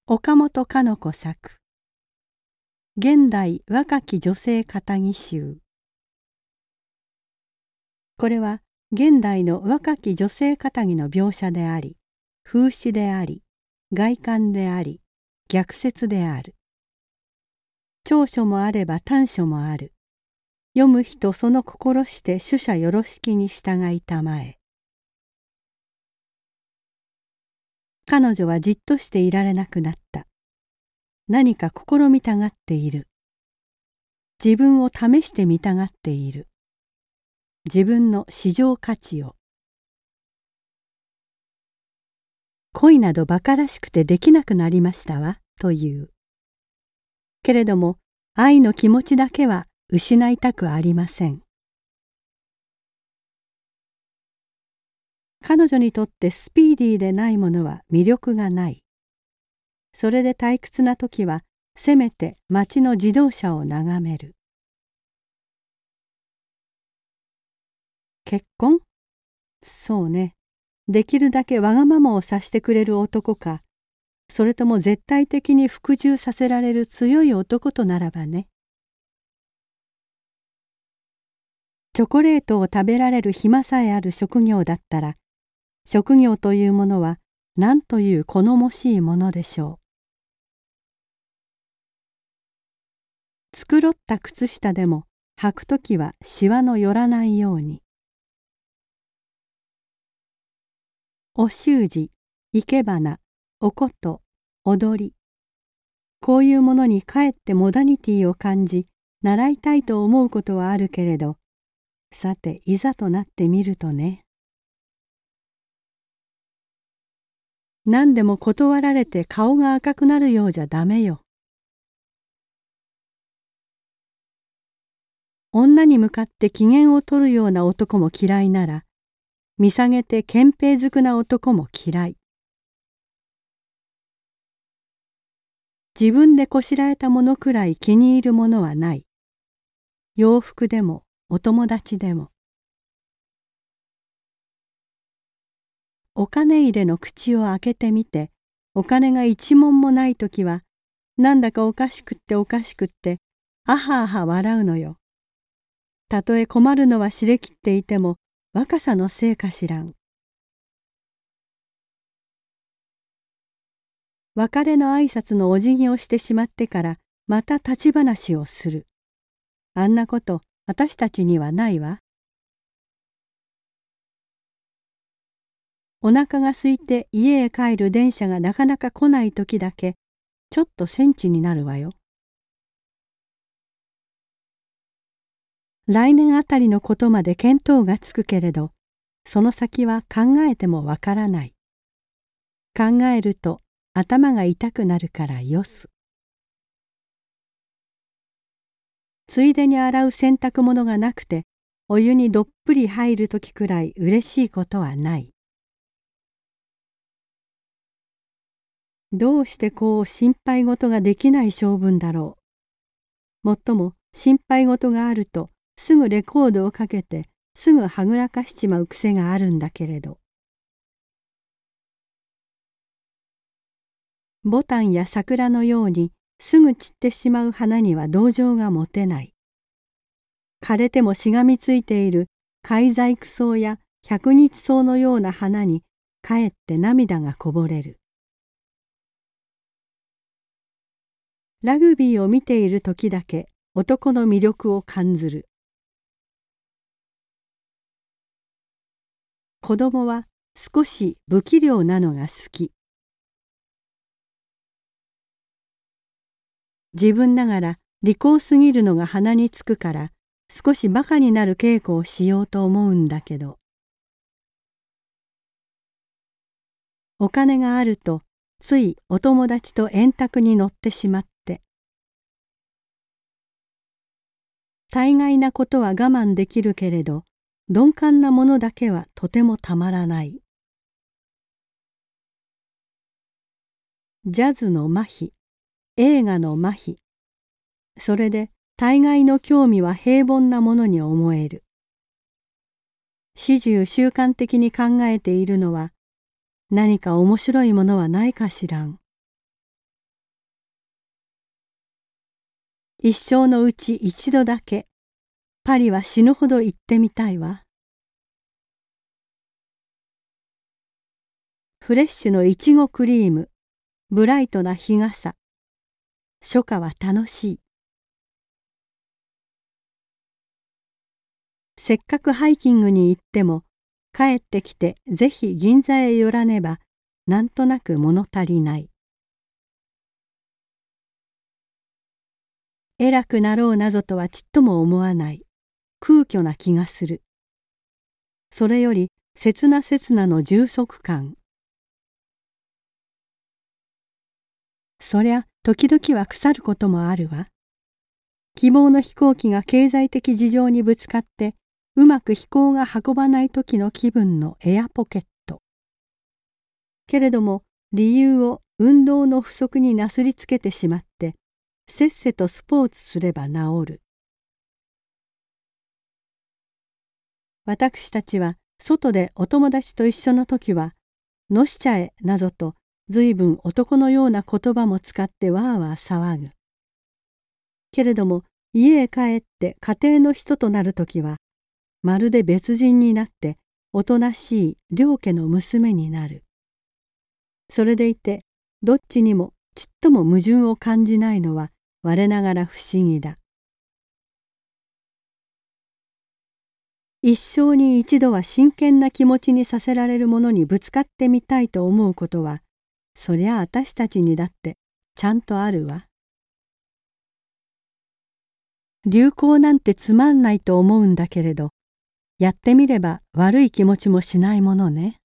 岡本かの子作現代若き女性語り集。これは現代の若き女性語りの描写であり、風刺であり、外観であり、逆説である。長所もあれば短所もある。読む人その心して取捨よろしきに従いたまえ。彼女はじっとしていられなくなった。何か試みたがっている。自分を試してみたがっている。自分の市場価値を。恋など馬鹿らしくてできなくなりましたわ、という。けれども愛の気持ちだけは失いたくありません。彼女にとってスピーディーでないものは魅力がない。それで退屈な時はせめて街の自動車を眺める。結婚？そうね。できるだけわがままをさしてくれる男か、それとも絶対的に服従させられる強い男とならばね。チョコレートを食べられる暇さえある職業だったら、職業というものは何という好もしいものでしょう。繕った靴下でも履くときはシワの寄らないように。お習字、生け花、おこと、踊り。こういうものにかえってモダニティを感じ、習いたいと思うことはあるけれど、さていざとなってみるとね。何でも断られて顔が赤くなるようじゃダメよ。女に向かって機嫌を取るような男も嫌いなら、見下げて憲兵づくな男も嫌い。自分でこしらえたものくらい気に入るものはない。洋服でもお友達でも。お金入れの口を開けてみて、お金が一文もないときは、なんだかおかしくっておかしくって、あはあは笑うのよ。たとえ困るのは知れきっていても、若さのせいかしらん。別れの挨拶のお辞儀をしてしまってから、また立ち話をする。あんなこと、私たちにはないわ。お腹が空いて家へ帰る電車がなかなか来ない時だけ、ちょっと戦地になるわよ。来年あたりのことまで見当がつくけれど、その先は考えてもわからない。考えると頭が痛くなるからよす。ついでに洗う洗濯物がなくて、お湯にどっぷり入るときくらい嬉しいことはない。どうしてこう心配事ができない性分だろう。もっとも心配事があるとすぐレコードをかけてすぐはぐらかしちまう癖があるんだけれど。ボタンや桜のようにすぐ散ってしまう花には同情が持てない。枯れてもしがみついている海細工草や百日草のような花にかえって涙がこぼれる。ラグビーを見ている時だけ男の魅力を感ずる。子供は少し不器量なのが好き。自分ながら利口すぎるのが鼻につくから少しバカになる稽古をしようと思うんだけど。お金があるとついお友達と円卓に乗ってしまって。大概なことは我慢できるけれど、鈍感なものだけはとてもたまらない。ジャズの麻痺、映画の麻痺。それで大概の興味は平凡なものに思える。始終習慣的に考えているのは、何か面白いものはないかしらん。 一生のうち一度だけパリは死ぬほど行ってみたいわ。フレッシュのいちごクリーム、ブライトな日傘。初夏は楽しい。せっかくハイキングに行っても、帰ってきてぜひ銀座へ寄らねば、なんとなく物足りない。偉くなろうなぞとはちっとも思わない。空虚な気がする。それより刹那刹那の充足感。そりゃ時々は腐ることもあるわ。希望の飛行機が経済的事情にぶつかってうまく飛行が運ばない時の気分のエアポケット。けれども理由を運動の不足になすりつけてしまってせっせとスポーツすれば治る。私たちは外でお友達と一緒の時はのしちゃえなぞとずいぶん男のような言葉も使ってわーわー騒ぐ。けれども家へ帰って家庭の人となる時はまるで別人になっておとなしい両家の娘になる。それでいてどっちにもちっとも矛盾を感じないのは我ながら不思議だ。一生に一度は真剣な気持ちにさせられるものにぶつかってみたいと思うことはそりゃ私たちにだってちゃんとあるわ。流行なんてつまんないと思うんだけれどやってみれば悪い気持ちもしないものね。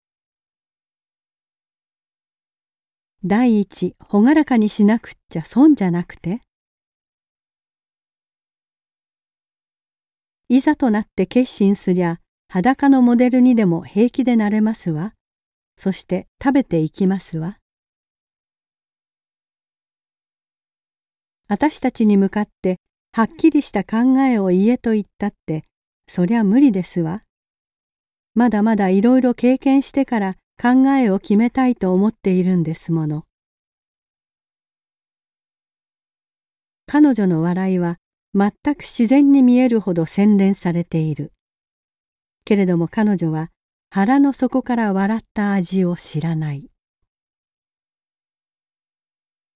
第一朗らかにしなくっちゃ損じゃなくて。いざとなって決心すりゃ裸のモデルにでも平気でなれますわ。そして食べていきますわ。私たちに向かってはっきりした考えを言えと言ったってそりゃ無理ですわ。まだまだいろいろ経験してから考えを決めたいと思っているんですもの。彼女の笑いは全く自然に見えるほど洗練されている。けれども彼女は腹の底から笑った味を知らない。